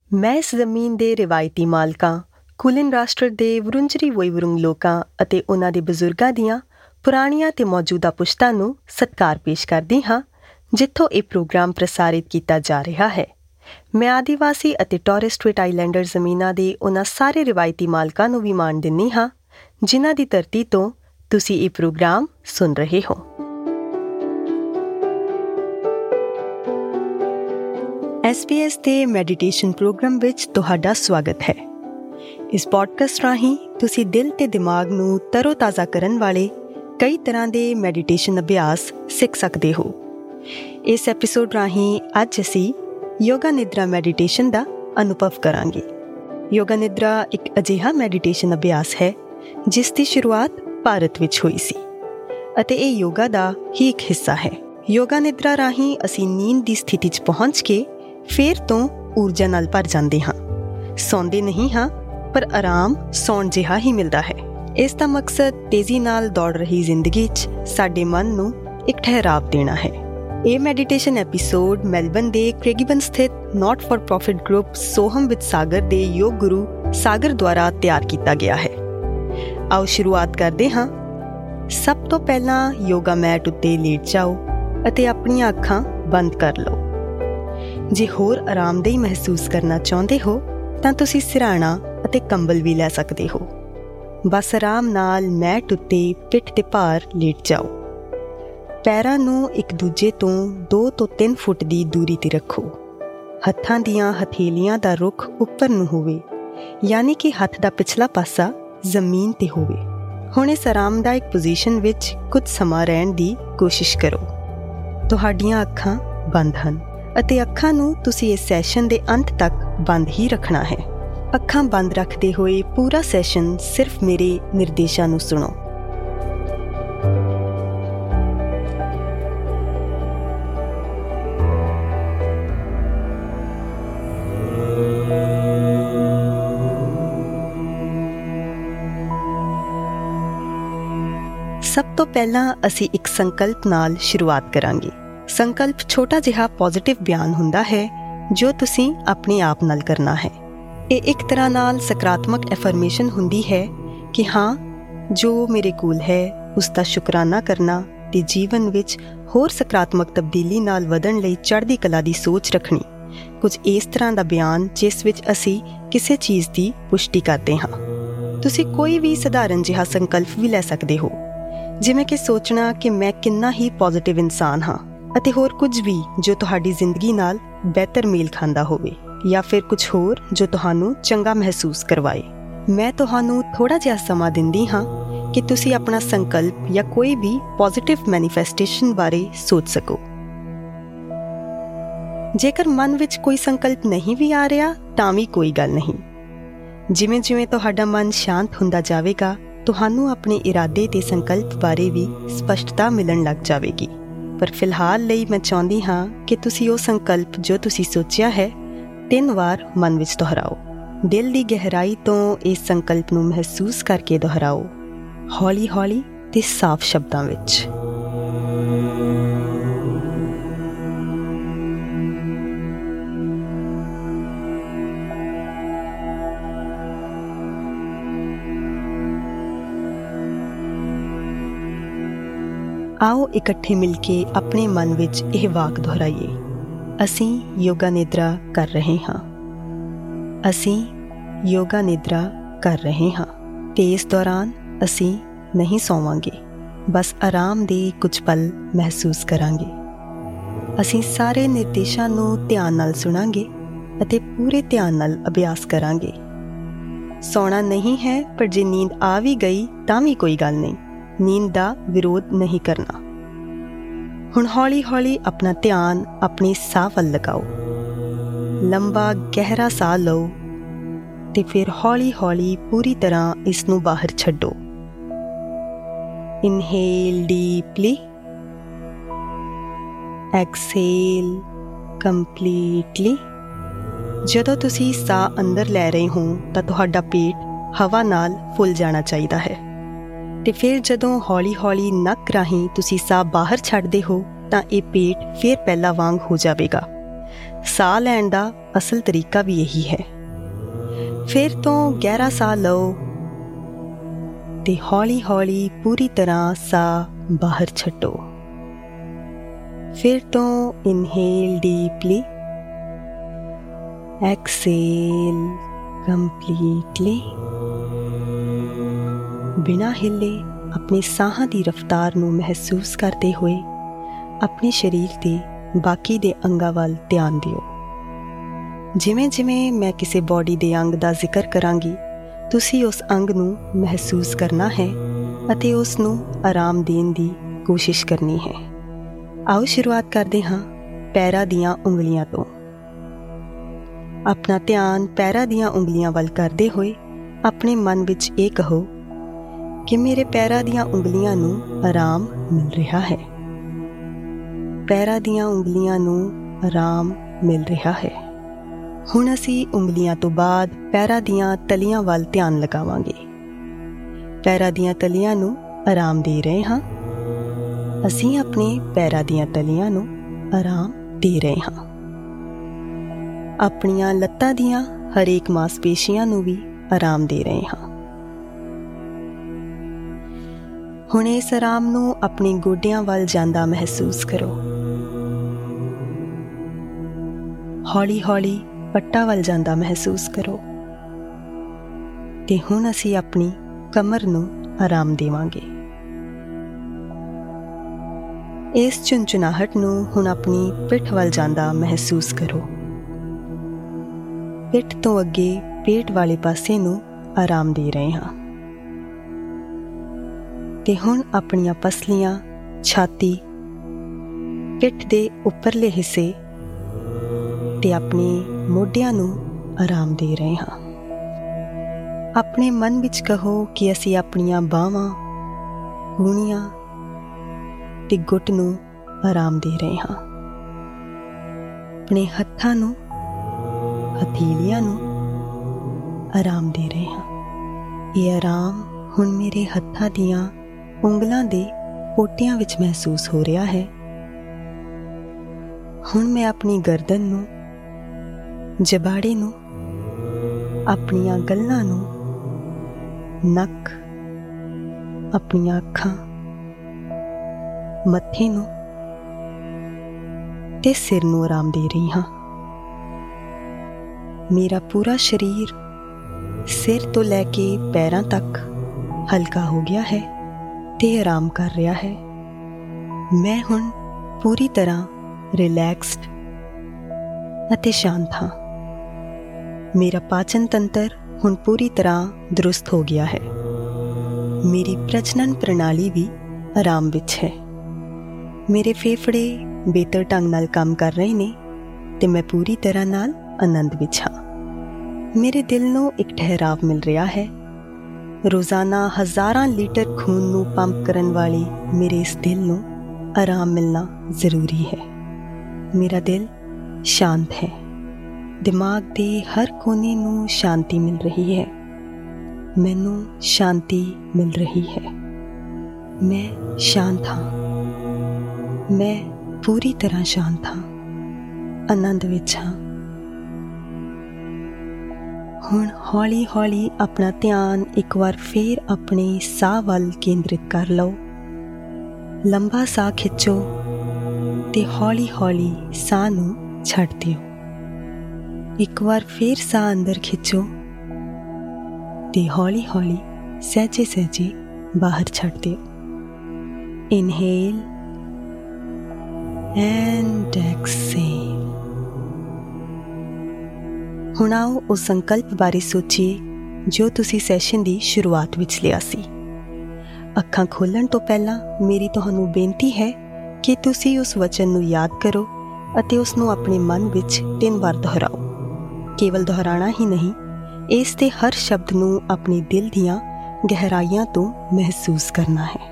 ਮੈਂ ਇਸ ਜ਼ਮੀਨ ਦੇ ਰਿਵਾਇਤੀ ਮਾਲਕਾਂ, ਕੁਲਿਨ ਰਾਸ਼ਟਰ ਦੇ ਵਰੁੰਜਰੀ ਵੋਈਵਰੁੰਗ ਲੋਕਾਂ ਅਤੇ ਉਹਨਾਂ ਦੇ ਬਜ਼ੁਰਗਾਂ ਦੀਆਂ ਪੁਰਾਣੀਆਂ ਤੇ ਮੌਜੂਦਾ ਪੁਸ਼ਤਾਂ ਨੂੰ ਸਤਿਕਾਰ ਪੇਸ਼ ਕਰਦੀ ਹਾਂ, ਜਿੱਥੋਂ ਇਹ ਪ੍ਰੋਗਰਾਮ ਪ੍ਰਸਾਰਿਤ ਕੀਤਾ ਜਾ ਰਿਹਾ ਹੈ। ਮੈਂ ਆਦੀਵਾਸੀ ਅਤੇ ਟੋਰਸ ਸਟ੍ਰੇਟ ਆਈਲੈਂਡਰ ਜ਼ਮੀਨਾਂ ਦੇ ਉਹਨਾਂ ਸਾਰੇ ਰਿਵਾਇਤੀ ਮਾਲਕਾਂ ਨੂੰ ਵੀ ਮਾਣ ਦਿੰਦੀ ਹਾਂ, ਜਿਨ੍ਹਾਂ ਦੀ ਧਰਤੀ ਤੋਂ ਤੁਸੀਂ ਇਹ ਪ੍ਰੋਗਰਾਮ ਸੁਣ ਰਹੇ ਹੋ। SBS ਦੇ ਮੈਡੀਟੇਸ਼ਨ ਪ੍ਰੋਗਰਾਮ ਵਿੱਚ ਤੁਹਾਡਾ ਸਵਾਗਤ ਹੈ। ਇਸ ਪੋਡਕਾਸਟ ਰਾਹੀਂ ਤੁਸੀਂ ਦਿਲ ਤੇ ਦਿਮਾਗ ਨੂੰ ਤਰੋ-ਤਾਜ਼ਾ ਕਰਨ ਵਾਲੇ ਕਈ ਤਰ੍ਹਾਂ ਦੇ ਮੈਡੀਟੇਸ਼ਨ ਅਭਿਆਸ ਸਿੱਖ ਸਕਦੇ ਹੋ। ਇਸ ਐਪੀਸੋਡ ਰਾਹੀਂ ਅੱਜ ਅਸੀਂ ਯੋਗਾ ਨਿਦਰਾ ਮੈਡੀਟੇਸ਼ਨ ਦਾ ਅਨੁਭਵ ਕਰਾਂਗੇ। ਯੋਗਾ ਨਿਦਰਾ ਇੱਕ ਅਜਿਹਾ ਮੈਡੀਟੇਸ਼ਨ ਅਭਿਆਸ ਹੈ ਜਿਸ ਦੀ ਸ਼ੁਰੂਆਤ ਭਾਰਤ ਵਿੱਚ ਹੋਈ ਸੀ ਅਤੇ ਇਹ ਯੋਗਾ ਦਾ ਹੀ ਇੱਕ ਹਿੱਸਾ ਹੈ। ਯੋਗਾ ਨਿਦਰਾ ਰਾਹੀਂ ਅਸੀਂ ਨੀਂਦ ਦੀ ਸਥਿਤੀ 'ਚ ਪਹੁੰਚ ਕੇ ਫਿਰ ਤੋਂ ਊਰਜਾ ਨਾਲ ਭਰ ਜਾਂਦੇ ਹਾਂ। ਸੌਂਦੇ ਨਹੀਂ ਹਾਂ, ਪਰ ਆਰਾਮ ਸੌਣ ਜਿਹਾ ਹੀ ਮਿਲਦਾ ਹੈ। ਇਸ ਦਾ ਮਕਸਦ ਤੇਜ਼ੀ ਨਾਲ ਦੌੜ ਰਹੀ ਜ਼ਿੰਦਗੀ 'ਚ ਸਾਡੇ ਮਨ ਨੂੰ ਇੱਕ ਠਹਿਰਾਵ ਦੇਣਾ ਹੈ। ਇਹ ਮੈਡੀਟੇਸ਼ਨ ਐਪੀਸੋਡ ਮੈਲਬਨ ਦੇ ਕ੍ਰੇਗੀਬਨ ਸਥਿਤ not for profit group Soham with Sagar ਦੇ ਯੋਗ ਗੁਰੂ ਸਾਗਰ ਦੁਆਰਾ ਤਿਆਰ ਕੀਤਾ ਗਿਆ ਹੈ। ਆਓ ਸ਼ੁਰੂਆਤ ਕਰਦੇ ਹਾਂ। ਸਭ ਤੋਂ ਪਹਿਲਾਂ ਯੋਗਾ ਮੈਟ ਉੱਤੇ ਲੇਟ ਜਾਓ ਅਤੇ ਆਪਣੀਆਂ ਅੱਖਾਂ ਬੰਦ ਕਰ ਲਓ। ਜੇ ਹੋਰ ਆਰਾਮਦੇਹੀ ਮਹਿਸੂਸ ਕਰਨਾ ਚਾਹੁੰਦੇ ਹੋ ਤਾਂ ਤੁਸੀਂ ਸਿਰਹਾਣਾ ਅਤੇ ਕੰਬਲ ਵੀ ਲੈ ਸਕਦੇ ਹੋ। ਬਸ ਆਰਾਮ ਨਾਲ ਮੈਟ ਉੱਤੇ ਪਿੱਠ ਦੇ ਭਾਰ ਲੇਟ ਜਾਓ। ਪੈਰਾਂ ਨੂੰ ਇੱਕ ਦੂਜੇ ਤੋਂ 2 ਤੋਂ 3 ਫੁੱਟ ਦੀ ਦੂਰੀ 'ਤੇ ਰੱਖੋ। ਹੱਥਾਂ ਦੀਆਂ ਹਥੇਲੀਆਂ ਦਾ ਰੁਖ ਉੱਪਰ ਨੂੰ ਹੋਵੇ, ਯਾਨੀ ਕਿ ਹੱਥ ਦਾ ਪਿਛਲਾ ਪਾਸਾ ਜ਼ਮੀਨ 'ਤੇ ਹੋਵੇ। ਹੁਣ ਇਸ ਆਰਾਮਦਾਇਕ ਪੋਜੀਸ਼ਨ ਵਿੱਚ ਕੁਝ ਸਮਾਂ ਰਹਿਣ ਦੀ ਕੋਸ਼ਿਸ਼ ਕਰੋ। ਤੁਹਾਡੀਆਂ ਅੱਖਾਂ ਬੰਦ ਹਨ ਅਤੇ ਅੱਖਾਂ ਨੂੰ ਤੁਸੀਂ ਇਸ ਸੈਸ਼ਨ ਦੇ ਅੰਤ ਤੱਕ ਬੰਦ ਹੀ ਰੱਖਣਾ ਹੈ। ਅੱਖਾਂ ਬੰਦ ਰੱਖਦੇ ਹੋਏ ਪੂਰਾ ਸੈਸ਼ਨ ਸਿਰਫ ਮੇਰੇ ਨਿਰਦੇਸ਼ਾਂ ਨੂੰ ਸੁਣੋ। ਸਭ ਤੋਂ ਪਹਿਲਾਂ ਅਸੀਂ ਇੱਕ ਸੰਕਲਪ ਨਾਲ ਸ਼ੁਰੂਆਤ ਕਰਾਂਗੇ। ਸੰਕਲਪ ਛੋਟਾ ਜਿਹਾ ਪੋਜ਼ਿਟਿਵ ਬਿਆਨ ਹੁੰਦਾ ਹੈ ਜੋ ਤੁਸੀਂ ਆਪਣੇ ਆਪ ਨਾਲ ਕਰਨਾ ਹੈ। ਇਹ ਇੱਕ ਤਰ੍ਹਾਂ ਨਾਲ ਸਕਾਰਾਤਮਕ ਐਫਰਮੇਸ਼ਨ ਹੁੰਦੀ ਹੈ ਕਿ ਹਾਂ, ਜੋ ਮੇਰੇ ਕੋਲ ਹੈ ਉਸ ਦਾ ਸ਼ੁਕਰਾਨਾ ਕਰਨਾ ਤੇ ਜੀਵਨ ਵਿੱਚ ਹੋਰ ਸਕਾਰਾਤਮਕ ਤਬਦੀਲੀ ਨਾਲ ਵਧਣ ਲਈ ਚੜ੍ਹਦੀ ਕਲਾ ਦੀ ਸੋਚ ਰੱਖਣੀ। ਕੁਝ ਇਸ ਤਰ੍ਹਾਂ ਦਾ ਬਿਆਨ ਜਿਸ ਵਿੱਚ ਅਸੀਂ ਕਿਸੇ ਚੀਜ਼ ਦੀ ਪੁਸ਼ਟੀ ਕਰਦੇ ਹਾਂ। ਤੁਸੀਂ ਕੋਈ ਵੀ ਸਧਾਰਨ ਜਿਹਾ ਸੰਕਲਪ ਵੀ ਲੈ ਸਕਦੇ ਹੋ, ਜਿਵੇਂ ਕਿ ਸੋਚਣਾ ਕਿ ਮੈਂ ਕਿੰਨਾ ਹੀ ਪੋਜ਼ਿਟਿਵ ਇਨਸਾਨ ਹਾਂ, ਅਤੇ ਹੋਰ ਕੁਝ ਵੀ ਜੋ ਤੁਹਾਡੀ ਜ਼ਿੰਦਗੀ ਨਾਲ ਬਿਹਤਰ ਮੇਲ ਖਾਂਦਾ ਹੋਵੇ, ਜਾਂ ਫਿਰ ਕੁਝ ਹੋਰ ਜੋ ਤੁਹਾਨੂੰ ਚੰਗਾ ਮਹਿਸੂਸ ਕਰਵਾਏ। ਮੈਂ ਤੁਹਾਨੂੰ ਥੋੜ੍ਹਾ ਜਿਹਾ ਸਮਾਂ ਦਿੰਦੀ ਹਾਂ ਕਿ ਤੁਸੀਂ ਆਪਣਾ ਸੰਕਲਪ ਜਾਂ ਕੋਈ ਵੀ ਪੋਜ਼ਿਟਿਵ ਮੈਨੀਫੈਸਟੇਸ਼ਨ ਬਾਰੇ ਸੋਚ ਸਕੋ। ਜੇਕਰ ਮਨ ਵਿੱਚ ਕੋਈ ਸੰਕਲਪ ਨਹੀਂ ਵੀ ਆ ਰਿਹਾ ਤਾਂ ਵੀ ਕੋਈ ਗੱਲ ਨਹੀਂ। ਜਿਵੇਂ ਜਿਵੇਂ ਤੁਹਾਡਾ ਮਨ ਸ਼ਾਂਤ ਹੁੰਦਾ ਜਾਵੇਗਾ, ਤੁਹਾਨੂੰ ਆਪਣੇ ਇਰਾਦੇ ਤੇ ਸੰਕਲਪ ਬਾਰੇ ਵੀ ਸਪਸ਼ਟਤਾ ਮਿਲਣ ਲੱਗ ਜਾਵੇਗੀ। ਪਰ ਫਿਲਹਾਲ ਲਈ ਮੈਂ ਚਾਹੁੰਦੀ ਹਾਂ ਕਿ ਤੁਸੀਂ ਉਹ ਸੰਕਲਪ ਜੋ ਤੁਸੀਂ ਸੋਚਿਆ ਹੈ 3 ਵਾਰ ਮਨ ਵਿੱਚ ਦੁਹਰਾਓ। ਦਿਲ ਦੀ ਗਹਿਰਾਈ ਤੋਂ ਇਸ ਸੰਕਲਪ ਨੂੰ ਮਹਿਸੂਸ ਕਰਕੇ ਦੁਹਰਾਓ, ਹੌਲੀ ਹੌਲੀ ਤੇ ਸਾਫ਼ ਸ਼ਬਦਾਂ ਵਿੱਚ। ਆਓ ਇਕੱਠੇ ਮਿਲ ਕੇ ਆਪਣੇ ਮਨ ਵਿੱਚ ਇਹ ਵਾਕ ਦੁਹਰਾਈਏ। ਅਸੀਂ ਯੋਗਾ ਨਿਦਰਾ ਕਰ ਰਹੇ ਹਾਂ। ਅਸੀਂ ਯੋਗਾ ਨਿਦਰਾ ਕਰ ਰਹੇ ਹਾਂ ਤੇ ਇਸ ਦੌਰਾਨ ਅਸੀਂ ਨਹੀਂ ਸੌਵਾਂਗੇ, ਬਸ ਆਰਾਮ ਦੇ ਕੁਝ ਪਲ ਮਹਿਸੂਸ ਕਰਾਂਗੇ। ਅਸੀਂ ਸਾਰੇ ਨਿਰਦੇਸ਼ਾਂ ਨੂੰ ਧਿਆਨ ਨਾਲ ਸੁਣਾਂਗੇ ਅਤੇ ਪੂਰੇ ਧਿਆਨ ਨਾਲ ਅਭਿਆਸ ਕਰਾਂਗੇ। ਸੌਣਾ ਨਹੀਂ ਹੈ, ਪਰ ਜੇ ਨੀਂਦ ਆ ਵੀ ਗਈ ਤਾਂ ਵੀ ਕੋਈ ਗੱਲ ਨਹੀਂ। ਨੀਂਦ ਦਾ ਵਿਰੋਧ ਨਹੀਂ ਕਰਨਾ। ਹੁਣ ਹੌਲੀ ਹੌਲੀ ਆਪਣਾ ਧਿਆਨ ਆਪਣੇ ਸਾਹ ਵੱਲ ਲਗਾਓ। ਲੰਬਾ ਗਹਿਰਾ ਸਾਹ ਲਓ ਤੇ ਫਿਰ ਹੌਲੀ ਹੌਲੀ ਪੂਰੀ ਤਰ੍ਹਾਂ ਇਸ ਨੂੰ ਬਾਹਰ ਛੱਡੋ। Inhale deeply, exhale completely. ਜਦੋਂ ਤੁਸੀਂ ਸਾਹ ਅੰਦਰ ਲੈ ਰਹੇ ਹੋ ਤਾਂ ਤੁਹਾਡਾ ਪੇਟ ਹਵਾ ਨਾਲ ਫੁੱਲ ਜਾਣਾ ਚਾਹੀਦਾ ਹੈ ਤੇ ਫਿਰ ਜਦੋਂ ਹੌਲੀ ਹੌਲੀ ਨੱਕ ਰਾਹੀਂ ਤੁਸੀਂ ਸਾਹ ਬਾਹਰ ਛੱਡਦੇ ਹੋ ਤਾਂ ਇਹ ਪੇਟ ਫਿਰ ਪਹਿਲਾਂ ਵਾਂਗ ਹੋ ਜਾਵੇਗਾ। ਸਾਹ ਲੈਣ ਦਾ ਅਸਲ ਤਰੀਕਾ ਵੀ ਇਹੀ ਹੈ। ਫਿਰ ਤੋਂ ਗਹਿਰਾ ਸਾਹ ਲਓ ਤੇ ਹੌਲੀ ਹੌਲੀ ਪੂਰੀ ਤਰ੍ਹਾਂ ਸਾਹ ਬਾਹਰ ਛੱਡੋ। ਫਿਰ ਤੋਂ ਇਨਹੇਲ ਡੀਪਲੀ, ਐਕਸੇਲ ਕੰਪਲੀਟਲੀ। ਬਿਨਾਂ ਹਿੱਲੇ ਆਪਣੇ ਸਾਹਾਂ ਦੀ ਰਫ਼ਤਾਰ ਨੂੰ ਮਹਿਸੂਸ ਕਰਦੇ ਹੋਏ ਆਪਣੇ ਸਰੀਰ ਦੇ ਬਾਕੀ ਦੇ ਅੰਗਾਂ ਵੱਲ ਧਿਆਨ ਦਿਓ। ਜਿਵੇਂ ਜਿਵੇਂ ਮੈਂ ਕਿਸੇ ਬਾਡੀ ਦੇ ਅੰਗ ਦਾ ਜ਼ਿਕਰ ਕਰਾਂਗੀ, ਤੁਸੀਂ ਉਸ ਅੰਗ ਨੂੰ ਮਹਿਸੂਸ ਕਰਨਾ ਹੈ ਅਤੇ ਉਸ ਨੂੰ ਆਰਾਮ ਦੇਣ ਦੀ ਕੋਸ਼ਿਸ਼ ਕਰਨੀ ਹੈ। ਆਓ ਸ਼ੁਰੂਆਤ ਕਰਦੇ ਹਾਂ ਪੈਰਾਂ ਦੀਆਂ ਉਂਗਲੀਆਂ ਤੋਂ। ਆਪਣਾ ਧਿਆਨ ਪੈਰਾਂ ਦੀਆਂ ਉਂਗਲੀਆਂ ਵੱਲ ਕਰਦੇ ਹੋਏ ਆਪਣੇ ਮਨ ਵਿੱਚ ਇਹ ਕਹੋ ਕਿ ਮੇਰੇ ਪੈਰਾਂ ਦੀਆਂ ਉਂਗਲੀਆਂ ਨੂੰ ਆਰਾਮ ਮਿਲ ਰਿਹਾ ਹੈ। ਪੈਰਾਂ ਦੀਆਂ ਉਂਗਲੀਆਂ ਨੂੰ ਆਰਾਮ ਮਿਲ ਰਿਹਾ ਹੈ। ਹੁਣ ਅਸੀਂ ਉਂਗਲੀਆਂ ਤੋਂ ਬਾਅਦ ਪੈਰਾਂ ਦੀਆਂ ਤਲੀਆਂ ਵੱਲ ਧਿਆਨ ਲਗਾਵਾਂਗੇ। ਪੈਰਾਂ ਦੀਆਂ ਤਲੀਆਂ ਨੂੰ ਆਰਾਮ ਦੇ ਰਹੇ ਹਾਂ। ਅਸੀਂ ਆਪਣੇ ਪੈਰਾਂ ਦੀਆਂ ਤਲੀਆਂ ਨੂੰ ਆਰਾਮ ਦੇ ਰਹੇ ਹਾਂ। ਆਪਣੀਆਂ ਲੱਤਾਂ ਦੀਆਂ ਹਰੇਕ ਮਾਸਪੇਸ਼ੀਆਂ ਨੂੰ ਵੀ ਆਰਾਮ ਦੇ ਰਹੇ ਹਾਂ। ਹੁਣ ਇਸ ਆਰਾਮ ਨੂੰ ਆਪਣੇ ਗੋਡਿਆਂ ਵੱਲ ਜਾਂਦਾ ਮਹਿਸੂਸ ਕਰੋ। ਹੌਲੀ ਹੌਲੀ ਪੱਟਾਂ ਵੱਲ ਜਾਂਦਾ ਮਹਿਸੂਸ ਕਰੋ। ਤੇ ਹੁਣ ਅਸੀਂ ਆਪਣੀ ਕਮਰ ਨੂੰ ਆਰਾਮ ਦੇਵਾਂਗੇ। ਇਸ ਝੁੰਝੁਨਾਹਟ ਨੂੰ ਹੁਣ ਆਪਣੀ ਪਿੱਠ ਵੱਲ ਜਾਂਦਾ ਮਹਿਸੂਸ ਕਰੋ। ਪਿੱਠ ਤੋਂ ਅੱਗੇ ਪੇਟ ਵਾਲੇ ਪਾਸੇ ਨੂੰ ਆਰਾਮ ਦੇ ਰਹੇ ਹਾਂ। ਤੇ ਹੁਣ ਆਪਣੀਆਂ ਪਸਲੀਆਂ, ਛਾਤੀ, ਪਿੱਠ ਦੇ ਉੱਪਰਲੇ ਹਿੱਸੇ ਤੇ ਆਪਣੇ ਮੋਢਿਆਂ ਨੂੰ ਆਰਾਮ ਦੇ ਰਹੇ ਹਾਂ। ਆਪਣੇ ਮਨ ਵਿੱਚ ਕਹੋ ਕਿ ਅਸੀਂ ਆਪਣੀਆਂ ਬਾਹਾਂ, ਕੂਹਣੀਆਂ ਤੇ ਗੁੱਟ ਨੂੰ ਆਰਾਮ ਦੇ ਰਹੇ ਹਾਂ। ਆਪਣੇ ਹੱਥਾਂ ਨੂੰ, ਹਥੇਲੀਆਂ ਨੂੰ ਆਰਾਮ ਦੇ ਰਹੇ ਹਾਂ। ਇਹ ਆਰਾਮ ਹੁਣ ਮੇਰੇ ਹੱਥਾਂ ਦੀਆਂ ਉਂਗਲਾਂ ਦੇ ਪੋਟਿਆਂ ਵਿੱਚ ਮਹਿਸੂਸ ਹੋ ਰਿਹਾ ਹੈ। ਹੁਣ ਮੈਂ ਆਪਣੀ ਗਰਦਨ ਨੂੰ, ਜਬਾੜੇ ਨੂੰ, ਆਪਣੀਆਂ ਗੱਲ੍ਹਾਂ ਨੂੰ, ਨੱਕ, ਆਪਣੀਆਂ ਅੱਖਾਂ, ਮੱਥੇ ਨੂੰ ਤੇ ਸਿਰ ਨੂੰ ਆਰਾਮ ਦੇ ਰਹੀ ਹਾਂ। ਮੇਰਾ ਪੂਰਾ ਸਰੀਰ ਸਿਰ ਤੋਂ ਲੈ ਕੇ ਪੈਰਾਂ ਤੱਕ ਹਲਕਾ ਹੋ ਗਿਆ ਹੈ ਤੇ ਆਰਾਮ ਕਰ ਰਿਹਾ ਹੈ। ਮੈਂ ਹੁਣ ਪੂਰੀ ਤਰ੍ਹਾਂ ਰਿਲੈਕਸਡ ਅਤੇ ਸ਼ਾਂਤ ਹਾਂ। ਮੇਰਾ ਪਾਚਨ ਤੰਤਰ ਹੁਣ ਪੂਰੀ ਤਰ੍ਹਾਂ ਦਰੁਸਤ ਹੋ ਗਿਆ ਹੈ। ਮੇਰੀ ਪ੍ਰਜਨਨ ਪ੍ਰਣਾਲੀ ਵੀ ਆਰਾਮ ਵਿੱਚ ਹੈ। ਮੇਰੇ ਫੇਫੜੇ ਬਿਹਤਰ ਢੰਗ ਨਾਲ ਕੰਮ ਕਰ ਰਹੇ ਨੇ ਤੇ ਮੈਂ ਪੂਰੀ ਤਰ੍ਹਾਂ ਨਾਲ ਆਨੰਦ ਵਿੱਚ ਹਾਂ। ਮੇਰੇ ਦਿਲ ਨੂੰ ਇੱਕ ਠਹਿਰਾਵ ਮਿਲ ਰਿਹਾ ਹੈ। ਰੋਜ਼ਾਨਾ ਹਜ਼ਾਰਾਂ ਲੀਟਰ ਖੂਨ ਨੂੰ ਪੰਪ ਕਰਨ ਵਾਲੇ ਮੇਰੇ ਇਸ ਦਿਲ ਨੂੰ ਆਰਾਮ ਮਿਲਣਾ ਜ਼ਰੂਰੀ ਹੈ। ਮੇਰਾ ਦਿਲ ਸ਼ਾਂਤ ਹੈ। ਦਿਮਾਗ ਦੇ ਹਰ ਕੋਨੇ ਨੂੰ ਸ਼ਾਂਤੀ ਮਿਲ ਰਹੀ ਹੈ। ਮੈਨੂੰ ਸ਼ਾਂਤੀ ਮਿਲ ਰਹੀ ਹੈ। ਮੈਂ ਸ਼ਾਂਤ ਹਾਂ। ਮੈਂ ਪੂਰੀ ਤਰ੍ਹਾਂ ਸ਼ਾਂਤ ਹਾਂ, ਆਨੰਦ ਵਿੱਚ ਹਾਂ। ਹੁਣ ਹੌਲੀ ਹੌਲੀ ਆਪਣਾ ਧਿਆਨ ਇੱਕ ਵਾਰ ਫੇਰ ਆਪਣੇ ਸਾਹ ਵੱਲ ਕੇਂਦਰਿਤ ਕਰ ਲਓ। ਲੰਬਾ ਸਾਹ ਖਿੱਚੋ ਤੇ ਹੌਲੀ ਹੌਲੀ ਸਾਹ ਨੂੰ ਛੱਡ ਦਿਓ। ਇੱਕ ਵਾਰ ਫੇਰ ਸਾਹ ਅੰਦਰ ਖਿੱਚੋ ਤੇ ਹੌਲੀ ਹੌਲੀ ਸਹਿਜੇ ਸਹਿਜੇ ਬਾਹਰ ਛੱਡ ਦਿਓ। Inhale and exhale. ਹੁਣ ਆਓ ਉਸ ਸੰਕਲਪ ਬਾਰੇ ਸੋਚੀਏ ਜੋ ਤੁਸੀਂ ਸੈਸ਼ਨ ਦੀ ਸ਼ੁਰੂਆਤ ਵਿੱਚ ਲਿਆ ਸੀ। ਅੱਖਾਂ ਖੋਲ੍ਹਣ ਤੋਂ ਪਹਿਲਾਂ ਮੇਰੀ ਤੁਹਾਨੂੰ ਬੇਨਤੀ ਹੈ ਕਿ ਤੁਸੀਂ ਉਸ ਵਚਨ ਨੂੰ ਯਾਦ ਕਰੋ ਅਤੇ ਉਸ ਨੂੰ ਆਪਣੇ ਮਨ ਵਿੱਚ 3 ਵਾਰ ਦੁਹਰਾਓ। ਕੇਵਲ ਦੁਹਰਾਉਣਾ ਹੀ ਨਹੀਂ, ਇਸ ਦੇ ਹਰ ਸ਼ਬਦ ਨੂੰ ਆਪਣੇ ਦਿਲ ਦੀਆਂ ਗਹਿਰਾਈਆਂ ਤੋਂ ਮਹਿਸੂਸ ਕਰਨਾ ਹੈ।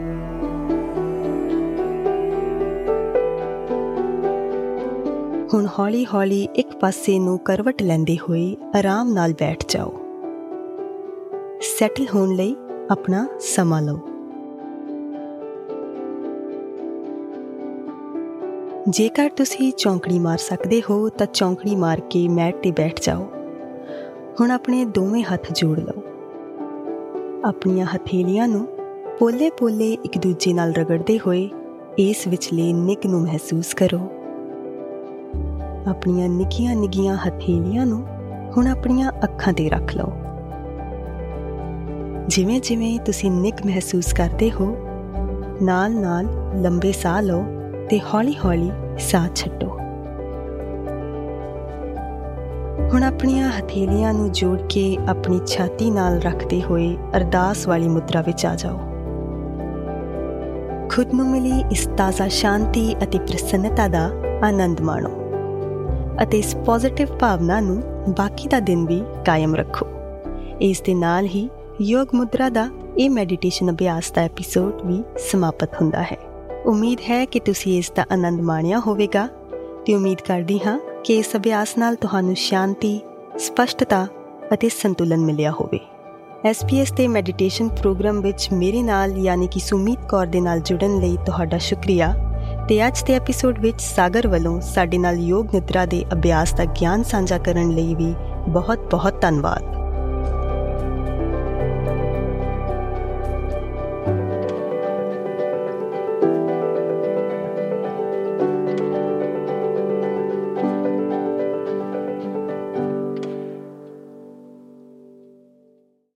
ਹੁਣ ਹੌਲੀ-ਹੌਲੀ ਇੱਕ ਪਾਸੇ ਨੂੰ ਕਰਵਟ ਲੈਂਦੇ ਹੋਏ ਆਰਾਮ ਨਾਲ ਬੈਠ ਜਾਓ। ਸੈਟਲ ਹੋਣ ਲਈ ਆਪਣਾ ਸਮਾਂ ਲਓ। ਜੇਕਰ ਤੁਸੀਂ ਚੌਂਕੜੀ ਮਾਰ ਸਕਦੇ ਹੋ ਤਾਂ ਚੌਂਕੜੀ ਮਾਰ ਕੇ ਮੈਟ 'ਤੇ ਬੈਠ ਜਾਓ। ਹੁਣ ਆਪਣੇ ਦੋਵੇਂ ਹੱਥ ਜੋੜ ਲਓ। ਆਪਣੀਆਂ ਹਥੇਲੀਆਂ ਨੂੰ ਪੋਲੇ-ਪੋਲੇ ਇੱਕ ਦੂਜੇ ਨਾਲ ਰਗੜਦੇ ਹੋਏ ਇਸ ਵਿਚਲੇ ਨਿੱਘ ਨੂੰ ਮਹਿਸੂਸ ਕਰੋ। ਆਪਣੀਆਂ ਨਿੱਕੀਆਂ-ਨਿੱਕੀਆਂ ਹਥੇਲੀਆਂ ਨੂੰ ਹੁਣ ਆਪਣੀਆਂ ਅੱਖਾਂ 'ਤੇ ਰੱਖ ਲਓ। ਜਿਵੇਂ-ਜਿਵੇਂ ਤੁਸੀਂ ਨਿੱਘ ਮਹਿਸੂਸ ਕਰਦੇ ਹੋ, ਨਾਲ-ਨਾਲ ਲੰਬੇ ਸਾਹ ਲਓ ਤੇ ਹੌਲੀ-ਹੌਲੀ ਸਾਹ ਛੱਡੋ। ਹੁਣ ਆਪਣੀਆਂ ਹਥੇਲੀਆਂ ਨੂੰ ਜੋੜ ਕੇ ਆਪਣੀ ਛਾਤੀ ਨਾਲ ਰੱਖਦੇ ਹੋਏ ਅਰਦਾਸ ਵਾਲੀ ਮੁਦਰਾ ਵਿੱਚ ਆ ਜਾਓ। ਖੁਦ ਨੂੰ ਮਿਲੀ ਇਸ ਤਾਜ਼ਾ ਸ਼ਾਂਤੀ ਅਤੇ ਪ੍ਰਸੰਨਤਾ ਦਾ ਆਨੰਦ ਮਾਣੋ ਅਤੇ ਇਸ ਪੋਜ਼ਿਟਿਵ ਭਾਵਨਾ ਨੂੰ ਬਾਕੀ ਦਾ ਦਿਨ ਵੀ ਕਾਇਮ ਰੱਖੋ। ਇਸ ਦੇ ਨਾਲ ਹੀ ਯੋਗ ਮੁਦਰਾ ਦਾ ਇਹ ਮੈਡੀਟੇਸ਼ਨ ਅਭਿਆਸ ਦਾ ਐਪੀਸੋਡ ਵੀ ਸਮਾਪਤ ਹੁੰਦਾ ਹੈ। ਉਮੀਦ ਹੈ ਕਿ ਤੁਸੀਂ ਇਸ ਦਾ ਆਨੰਦ ਮਾਣਿਆ ਹੋਵੇਗਾ ਤੇ ਉਮੀਦ ਕਰਦੀ ਹਾਂ ਕਿ ਇਸ ਅਭਿਆਸ ਨਾਲ ਤੁਹਾਨੂੰ ਸ਼ਾਂਤੀ, ਸਪਸ਼ਟਤਾ ਅਤੇ ਸੰਤੁਲਨ ਮਿਲਿਆ ਹੋਵੇ। SBS ਦੇ ਮੈਡੀਟੇਸ਼ਨ ਪ੍ਰੋਗਰਾਮ ਵਿੱਚ ਮੇਰੇ ਨਾਲ ਯਾਨੀ ਕਿ ਸੁਮੀਤ ਕੌਰ ਦੇ ਨਾਲ ਜੁੜਨ ਲਈ ਤੁਹਾਡਾ ਸ਼ੁਕਰੀਆ ਤੇ ਅੱਜ ਦੇ ਐਪੀਸੋਡ ਵਿੱਚ ਸਾਗਰ ਵੱਲੋਂ ਸਾਡੇ ਨਾਲ ਯੋਗ ਨਿਦਰਾ ਦੇ ਅਭਿਆਸ ਦਾ ਗਿਆਨ ਸਾਂਝਾ ਕਰਨ ਲਈ ਵੀ ਬਹੁਤ-ਬਹੁਤ ਧੰਨਵਾਦ।